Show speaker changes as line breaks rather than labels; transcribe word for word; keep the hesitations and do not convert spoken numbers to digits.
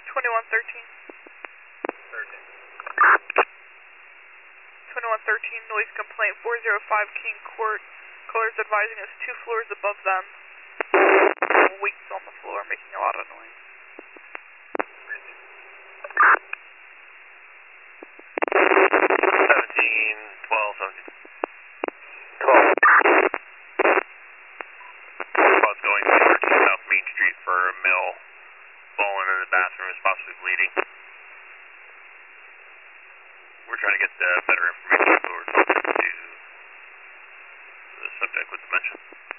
twenty-one thirteen.
thirteen.
twenty-one thirteen, noise complaint, four oh five King Court. Callers advising us two floors above them. Weights on the floor making a lot of noise.
seventeen, twelve, seventeen. twelve. Squad's going to South Main Street for a mill. Fallen in the bathroom is possibly bleeding. We're trying to get uh, better information before we're talking to the subject with dementia.